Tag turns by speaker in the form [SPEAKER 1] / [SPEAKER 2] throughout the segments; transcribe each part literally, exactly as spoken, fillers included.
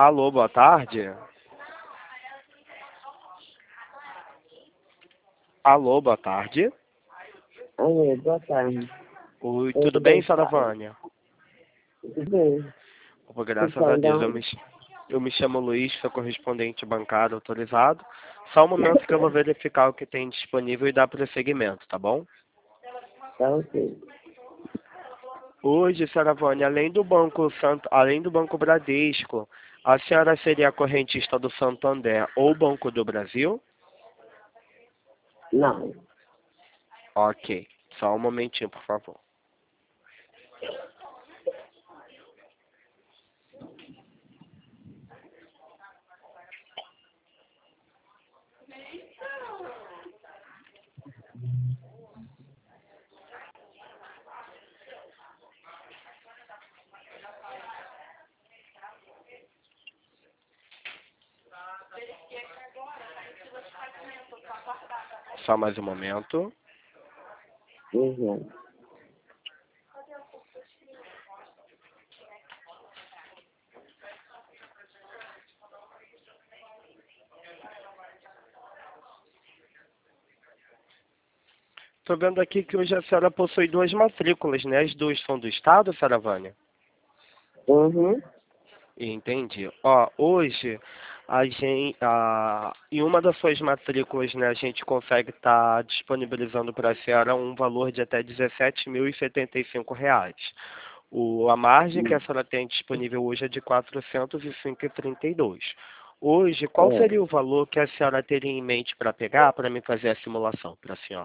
[SPEAKER 1] Alô, boa tarde. Alô, boa tarde.
[SPEAKER 2] Oi, boa tarde.
[SPEAKER 1] Oi,
[SPEAKER 2] Oi,
[SPEAKER 1] tudo
[SPEAKER 2] tudo
[SPEAKER 1] bem,
[SPEAKER 2] bem,
[SPEAKER 1] senhora
[SPEAKER 2] pai?
[SPEAKER 1] Vânia?
[SPEAKER 2] Tudo bem.
[SPEAKER 1] Opa,
[SPEAKER 2] Você
[SPEAKER 1] graças a
[SPEAKER 2] fala de
[SPEAKER 1] Deus, eu me,
[SPEAKER 2] onde?
[SPEAKER 1] eu me chamo Luiz, sou correspondente bancário autorizado. Só um momento que eu vou verificar o que tem disponível e dar prosseguimento, tá bom?
[SPEAKER 2] Tá ok.
[SPEAKER 1] Hoje, senhora Vânia, além do Banco Santo, além do Banco Bradesco, a senhora seria a correntista do Santander ou Banco do Brasil?
[SPEAKER 2] Não.
[SPEAKER 1] Ok, só um momentinho, por favor. Só mais um momento.
[SPEAKER 2] Uhum.
[SPEAKER 1] Estou vendo aqui que hoje a senhora possui duas matrículas, né? As duas são do Estado, senhora Vânia?
[SPEAKER 2] Uhum.
[SPEAKER 1] Entendi. Ó, hoje, a gente, a, em uma das suas matrículas, né, a gente consegue estar disponibilizando para a senhora um valor de até dezessete mil e setenta e cinco reais. O, a margem que a senhora tem disponível hoje é de quatrocentos e cinco vírgula trinta e dois. Hoje, qual
[SPEAKER 2] É.
[SPEAKER 1] seria o valor que a senhora teria em mente para pegar, para me fazer a simulação para a senhora?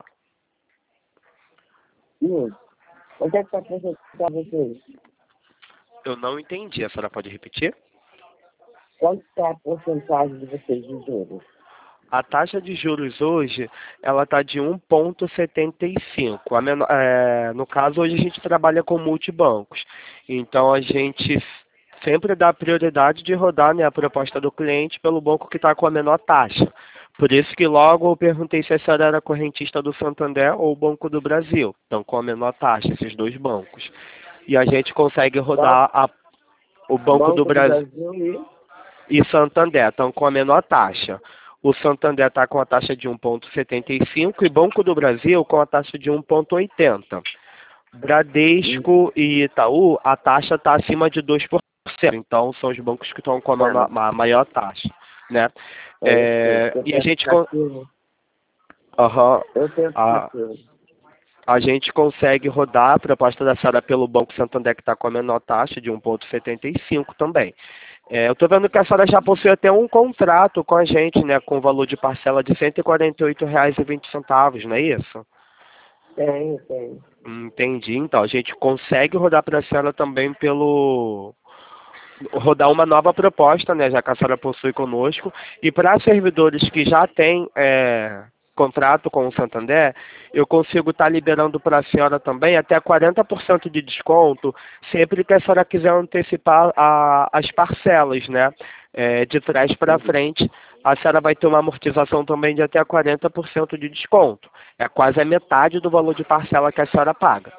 [SPEAKER 2] Hum. Onde é que tá apresentar vocês?
[SPEAKER 1] Eu não entendi. A senhora pode repetir?
[SPEAKER 2] Quanto está a porcentagem de vocês de juros?
[SPEAKER 1] A taxa de juros hoje, ela está de um vírgula setenta e cinco. A menor, é, no caso, hoje a gente trabalha com multibancos. Então, a gente sempre dá prioridade de rodar, né, a proposta do cliente pelo banco que está com a menor taxa. Por isso que logo eu perguntei se a senhora era correntista do Santander ou Banco do Brasil. Então, com a menor taxa, esses dois bancos. E a gente consegue
[SPEAKER 2] Qual
[SPEAKER 1] rodar a, o Banco do
[SPEAKER 2] Banco do
[SPEAKER 1] Brasil
[SPEAKER 2] Brasil e...
[SPEAKER 1] e Santander estão com a menor taxa. O Santander está com a taxa de um vírgula setenta e cinco e Banco do Brasil com a taxa de um vírgula oitenta. Bradesco e Itaú, a taxa está acima de dois por cento. Então, são os bancos que estão com a menor-
[SPEAKER 2] Não.
[SPEAKER 1] a maior taxa. Né?
[SPEAKER 2] É, eu sei.
[SPEAKER 1] É,
[SPEAKER 2] Eu
[SPEAKER 1] e a
[SPEAKER 2] tenho
[SPEAKER 1] gente, con-
[SPEAKER 2] aplicativo.
[SPEAKER 1] Aham.
[SPEAKER 2] Eu tenho
[SPEAKER 1] a,
[SPEAKER 2] aplicativo.
[SPEAKER 1] a gente consegue rodar a proposta da senhora pelo Banco Santander, que está com a menor taxa de um vírgula setenta e cinco também. É, eu estou vendo que a senhora já possui até um contrato com a gente, né, com valor de parcela de cento e quarenta e oito reais e vinte centavos, não é isso?
[SPEAKER 2] Tenho, tenho.
[SPEAKER 1] Entendi. Então, a gente consegue rodar para a senhora também pelo... rodar uma nova proposta, né, já que a senhora possui conosco. E para servidores que já têm é, contrato com o Santander, eu consigo estar liberando para a senhora também até quarenta por cento de desconto, sempre que a senhora quiser antecipar a, as parcelas, né, é, de trás para
[SPEAKER 2] Uhum.
[SPEAKER 1] frente. A senhora vai ter uma amortização também de até quarenta por cento de desconto. É quase a metade do valor de parcela que a senhora paga.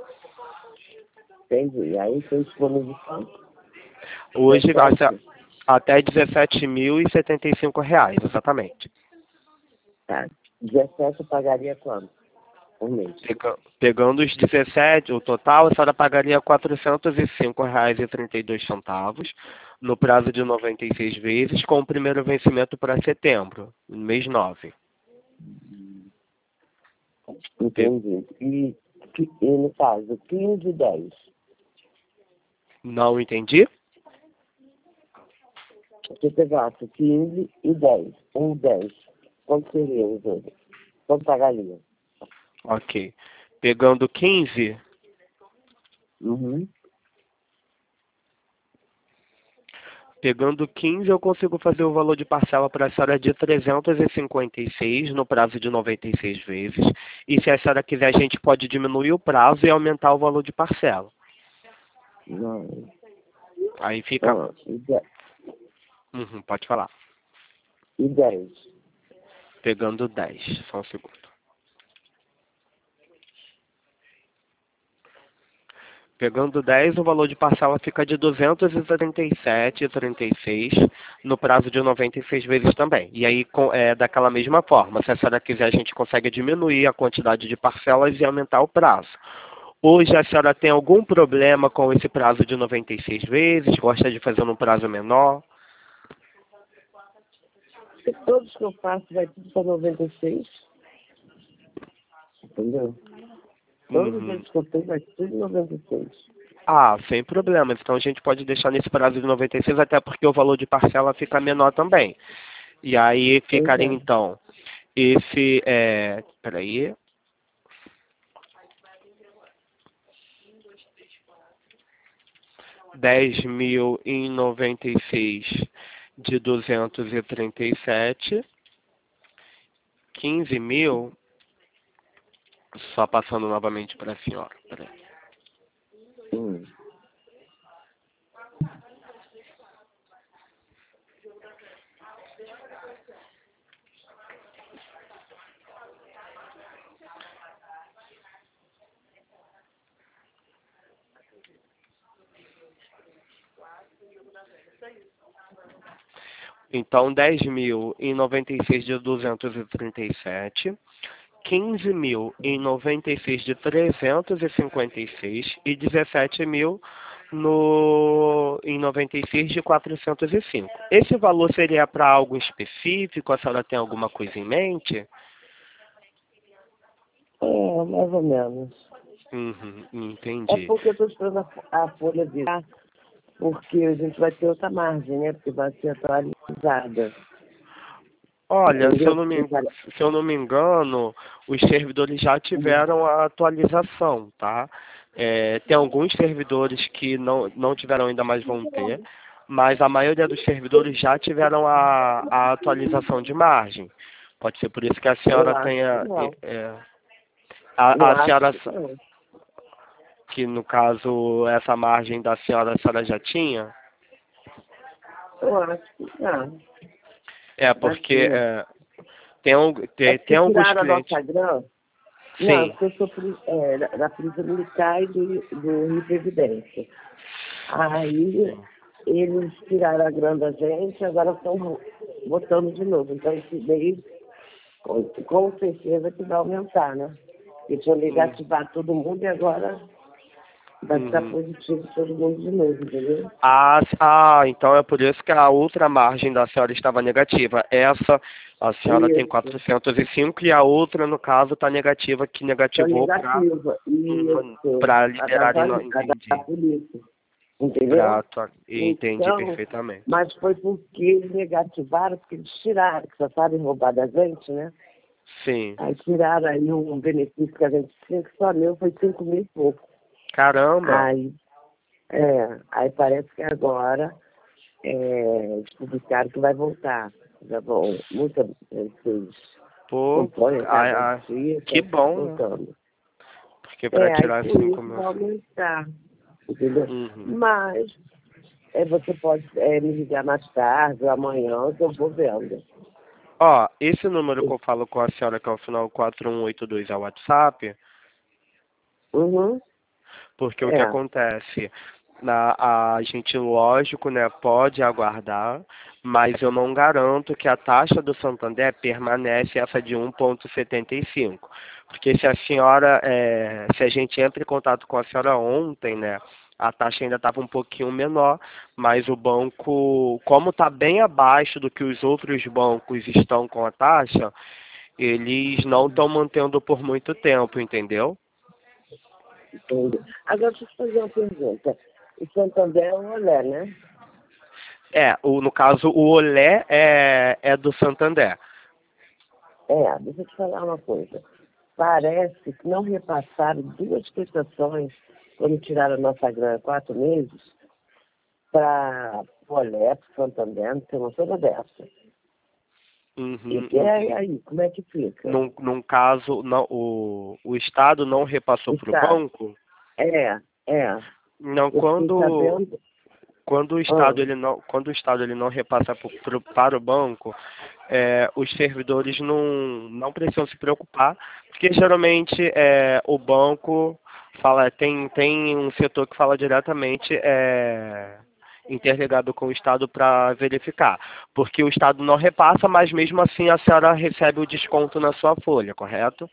[SPEAKER 2] Entendi. Aí tem disponível quanto?
[SPEAKER 1] Hoje, a se-
[SPEAKER 2] dezessete?
[SPEAKER 1] até dezessete mil e setenta e cinco reais, exatamente.
[SPEAKER 2] Tá. dezessete eu pagaria quanto? Por mês.
[SPEAKER 1] Pega- Pegando os dezessete, o total, a senhora pagaria quatrocentos e cinco reais e trinta e dois centavos no prazo de noventa e seis vezes, com o primeiro vencimento para setembro, no mês nove. Pe-
[SPEAKER 2] Entendi. E, que- e no caso, quinze e dez.
[SPEAKER 1] Não entendi?
[SPEAKER 2] Você pegasse quinze e dez. Um dez. Quanto seria os outros? Quanto pagaria?
[SPEAKER 1] Ok. Pegando quinze,
[SPEAKER 2] Uhum.
[SPEAKER 1] pegando quinze, eu consigo fazer o valor de parcela para a senhora de trezentos e cinquenta e seis no prazo de noventa e seis vezes. E se a senhora quiser, a gente pode diminuir o prazo e aumentar o valor de parcela.
[SPEAKER 2] Não.
[SPEAKER 1] Aí fica...
[SPEAKER 2] Ah, e dez.
[SPEAKER 1] Uhum, pode falar.
[SPEAKER 2] E dez.
[SPEAKER 1] Pegando dez, só um segundo. Pegando dez, o valor de parcela fica de duzentos e trinta e sete vírgula trinta e seis no prazo de noventa e seis vezes também. E aí, com- é daquela mesma forma, se a senhora quiser, a gente consegue diminuir a quantidade de parcelas e aumentar o prazo. Hoje a senhora tem algum problema com esse prazo de noventa e seis vezes? Gosta de fazer num prazo menor?
[SPEAKER 2] E todos que eu faço vai tudo para noventa e seis. Entendeu? Todos os
[SPEAKER 1] Uhum.
[SPEAKER 2] vezes que eu tenho vai tudo noventa e seis.
[SPEAKER 1] Ah, sem problemas. Então a gente pode deixar nesse prazo de noventa e seis, até porque o valor de parcela fica menor também. E aí
[SPEAKER 2] Pois
[SPEAKER 1] ficaria
[SPEAKER 2] é.
[SPEAKER 1] então esse, é, peraí, dez mil em noventa e seis de duzentos e trinta e sete, quinze mil, só passando novamente para a senhora. Peraí.
[SPEAKER 2] Hum.
[SPEAKER 1] Então, dez mil em noventa e seis de duzentos e trinta e sete, quinze mil em noventa e seis de trezentos e cinquenta e seis e dezessete mil no, em noventa e seis de quatrocentos e cinco. Esse valor seria para algo específico? A senhora tem alguma coisa em mente?
[SPEAKER 2] É, mais ou menos.
[SPEAKER 1] Uhum,
[SPEAKER 2] É
[SPEAKER 1] entendi.
[SPEAKER 2] porque eu estou esperando a, a folha virar, porque a gente vai ter outra margem, né? Porque vai ser atualizada.
[SPEAKER 1] Olha, se eu
[SPEAKER 2] Entendeu?
[SPEAKER 1] não me,
[SPEAKER 2] Porque cada-
[SPEAKER 1] se eu não me engano, os servidores já tiveram a atualização, tá? É, tem alguns servidores que não, não tiveram ainda, mas vão ter, mas a maioria dos servidores já tiveram a, a atualização de margem. Pode ser por isso que a
[SPEAKER 2] Eu
[SPEAKER 1] senhora
[SPEAKER 2] acho que
[SPEAKER 1] tenha, é,
[SPEAKER 2] não.
[SPEAKER 1] é,
[SPEAKER 2] Eu
[SPEAKER 1] a, a
[SPEAKER 2] acho
[SPEAKER 1] senhora,
[SPEAKER 2] que não.
[SPEAKER 1] que no caso, essa margem da senhora, a senhora já tinha?
[SPEAKER 2] Eu acho que não.
[SPEAKER 1] É,
[SPEAKER 2] Já
[SPEAKER 1] porque
[SPEAKER 2] tinha.
[SPEAKER 1] é, tem, um-
[SPEAKER 2] É
[SPEAKER 1] tem, tem
[SPEAKER 2] porque
[SPEAKER 1] alguns
[SPEAKER 2] tiraram a
[SPEAKER 1] clientes.
[SPEAKER 2] nossa grana. Não, é
[SPEAKER 1] Sim.
[SPEAKER 2] porque eu sou pri- é, da, da Polícia Militar e do, do Rio Previdência. Aí eles tiraram a grana da gente, agora estão botando de novo. Então esse mês, com, com certeza que vai aumentar, né? Eles tinham
[SPEAKER 1] Hum,
[SPEAKER 2] negativado todo mundo e agora vai ficar
[SPEAKER 1] uhum.
[SPEAKER 2] positivo todo mundo de novo, entendeu?
[SPEAKER 1] Ah, s- ah, então é por isso que a outra margem da senhora estava negativa. Essa, a senhora tem
[SPEAKER 2] Isso,
[SPEAKER 1] quatrocentos e cinco e a outra, no caso, está negativa, que
[SPEAKER 2] está
[SPEAKER 1] negativou para
[SPEAKER 2] negativa. Isso,
[SPEAKER 1] para
[SPEAKER 2] a da,
[SPEAKER 1] liberarem. no-
[SPEAKER 2] vali- a da
[SPEAKER 1] Entendi.
[SPEAKER 2] polícia, entendeu?
[SPEAKER 1] Pra, tua- entendi
[SPEAKER 2] Então,
[SPEAKER 1] perfeitamente.
[SPEAKER 2] mas foi porque eles negativaram, porque eles tiraram, que só sabem roubar da gente, né?
[SPEAKER 1] Sim.
[SPEAKER 2] Aí tiraram aí um benefício que a gente tinha, que só meu foi cinco mil e pouco.
[SPEAKER 1] Caramba!
[SPEAKER 2] Aí, é, aí parece que agora é, eles publicaram que vai voltar. Já vão, muita gente fez
[SPEAKER 1] Pô,
[SPEAKER 2] campanha, cada
[SPEAKER 1] ah, ah,
[SPEAKER 2] dia,
[SPEAKER 1] que
[SPEAKER 2] tá
[SPEAKER 1] bom, né?
[SPEAKER 2] voltando.
[SPEAKER 1] Porque para
[SPEAKER 2] É, aí
[SPEAKER 1] tirar
[SPEAKER 2] com
[SPEAKER 1] cinco
[SPEAKER 2] isso
[SPEAKER 1] mil.
[SPEAKER 2] vai aumentar, entendeu?
[SPEAKER 1] Uhum.
[SPEAKER 2] Mas é, você pode é, me ligar mais tarde ou amanhã que eu vou vendo.
[SPEAKER 1] Ó, esse número que eu falo com a senhora, que é o final quatro um oito dois, é o WhatsApp.
[SPEAKER 2] Uhum,
[SPEAKER 1] Porque o que
[SPEAKER 2] é.
[SPEAKER 1] acontece? Na, a gente, lógico, né, pode aguardar, mas eu não garanto que a taxa do Santander permanece essa de um vírgula setenta e cinco. Porque se a senhora, é, se a gente entra em contato com a senhora ontem, né, a taxa ainda estava um pouquinho menor, mas o banco, como está bem abaixo do que os outros bancos estão com a taxa, eles não estão mantendo por muito tempo, entendeu?
[SPEAKER 2] Entendi. Agora, deixa eu te fazer uma pergunta. O Santander é um olé, né?
[SPEAKER 1] É, o, no caso, o Olé é, é do Santander.
[SPEAKER 2] É, deixa eu te falar uma coisa. Parece que não repassaram duas prestações quando tiraram a nossa grana quatro meses para o olé, para o Santander, não tem uma coisa dessa. E
[SPEAKER 1] Uhum,
[SPEAKER 2] que é
[SPEAKER 1] entendi.
[SPEAKER 2] aí, como é que fica?
[SPEAKER 1] Num, num caso, não, o, o Estado não repassou para o
[SPEAKER 2] Está,
[SPEAKER 1] banco.
[SPEAKER 2] é, é.
[SPEAKER 1] Não,
[SPEAKER 2] Eu fiquei
[SPEAKER 1] quando,
[SPEAKER 2] sabendo.
[SPEAKER 1] quando o
[SPEAKER 2] Ah,
[SPEAKER 1] Estado ele não, quando o Estado ele não repassa pro, pro, para o banco, é, os servidores não, não precisam se preocupar, porque geralmente é, o banco fala, tem, tem um setor que fala diretamente é, interligado com o Estado para verificar. Porque o Estado não repassa, mas mesmo assim a senhora recebe o desconto na sua folha, correto?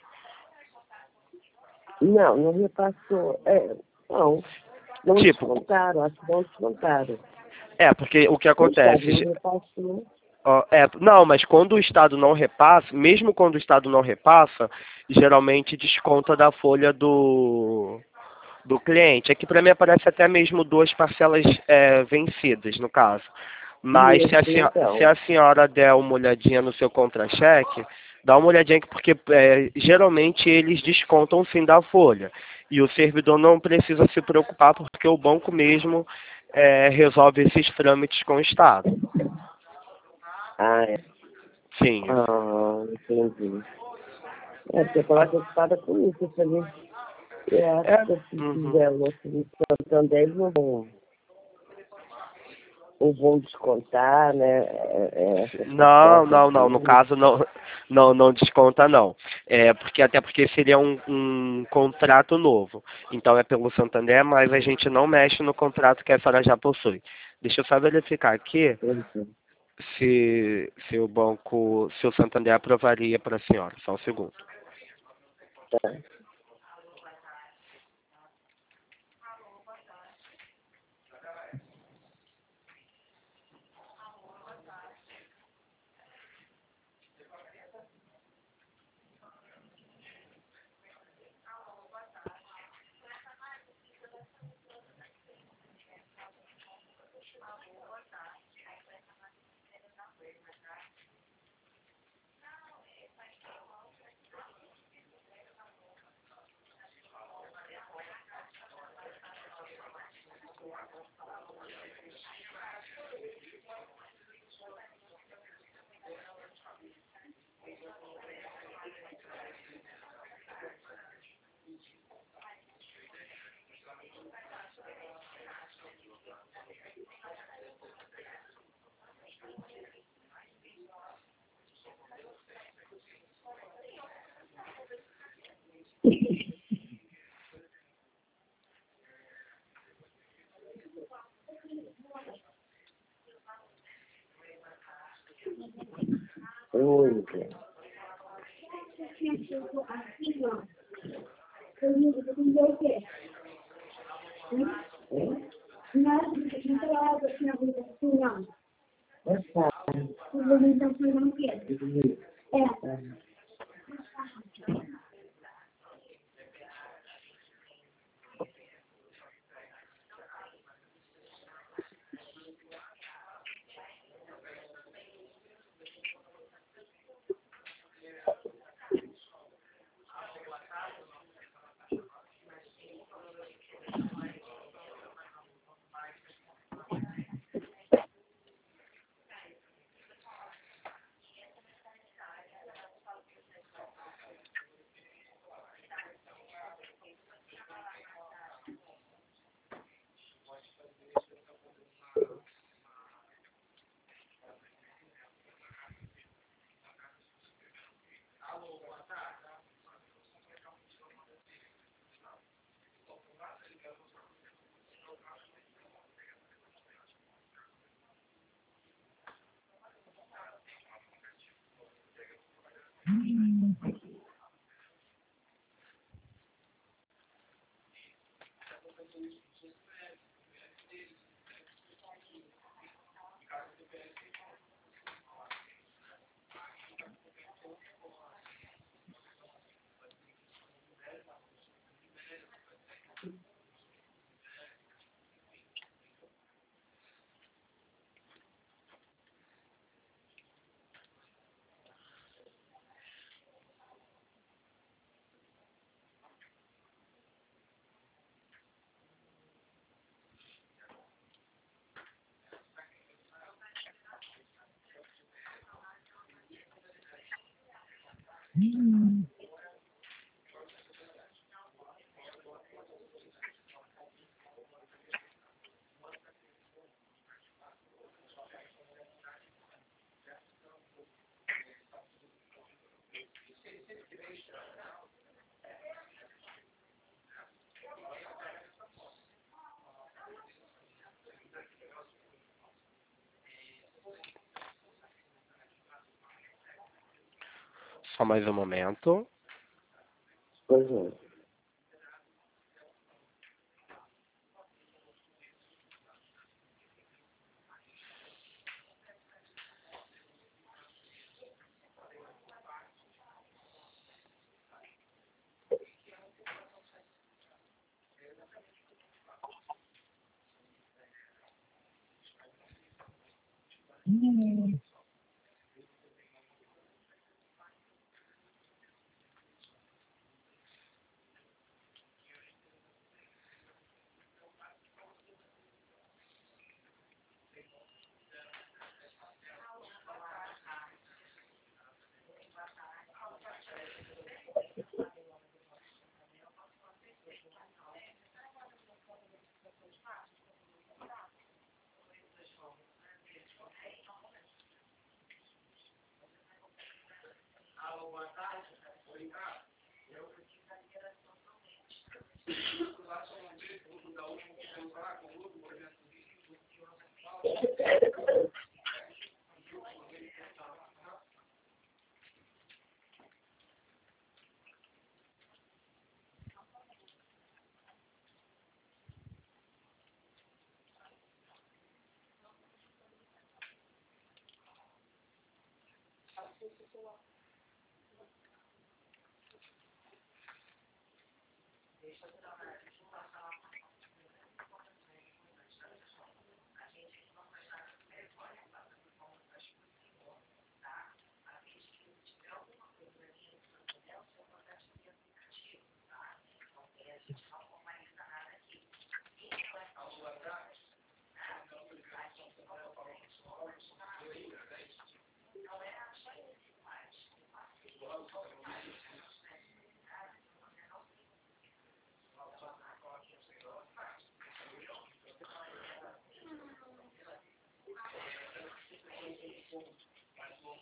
[SPEAKER 2] Não, não repassou. É, não, não
[SPEAKER 1] Tipo,
[SPEAKER 2] descontaram, acho que não descontaram.
[SPEAKER 1] é, porque o que
[SPEAKER 2] O Estado
[SPEAKER 1] acontece?
[SPEAKER 2] não repassou.
[SPEAKER 1] Ó, é, não, mas quando o Estado não repassa, mesmo quando o Estado não repassa, geralmente desconta da folha do, do cliente. Aqui para mim aparece até mesmo duas parcelas é, vencidas, no caso. Mas se a,
[SPEAKER 2] Isso,
[SPEAKER 1] senhora, se
[SPEAKER 2] então.
[SPEAKER 1] a senhora der uma olhadinha no seu contra-cheque, dá uma olhadinha aqui, porque é, geralmente eles descontam sim da folha. E o servidor não precisa se preocupar, porque o banco mesmo é, resolve esses trâmites com o Estado.
[SPEAKER 2] Ah, é.
[SPEAKER 1] Sim.
[SPEAKER 2] Ah, entendi. É, porque eu estava preocupada com isso. Eu falei, eu acho
[SPEAKER 1] É,
[SPEAKER 2] que se
[SPEAKER 1] uhum.
[SPEAKER 2] fizer o outro de Santander, eles não vão, ou vão descontar, né? É, é, essas
[SPEAKER 1] Não,
[SPEAKER 2] parcelas
[SPEAKER 1] não, não. No
[SPEAKER 2] deles.
[SPEAKER 1] caso, não, não, não desconta, não. É, porque, até porque seria um, um contrato novo. Então é pelo Santander, mas a gente não mexe no contrato que a senhora já possui. Deixa eu só verificar aqui
[SPEAKER 2] Entendi.
[SPEAKER 1] se, se o banco, se o Santander aprovaria para a senhora. Só um segundo.
[SPEAKER 2] Tá. Oi, essa.
[SPEAKER 1] Só mais um momento.
[SPEAKER 2] Pois é.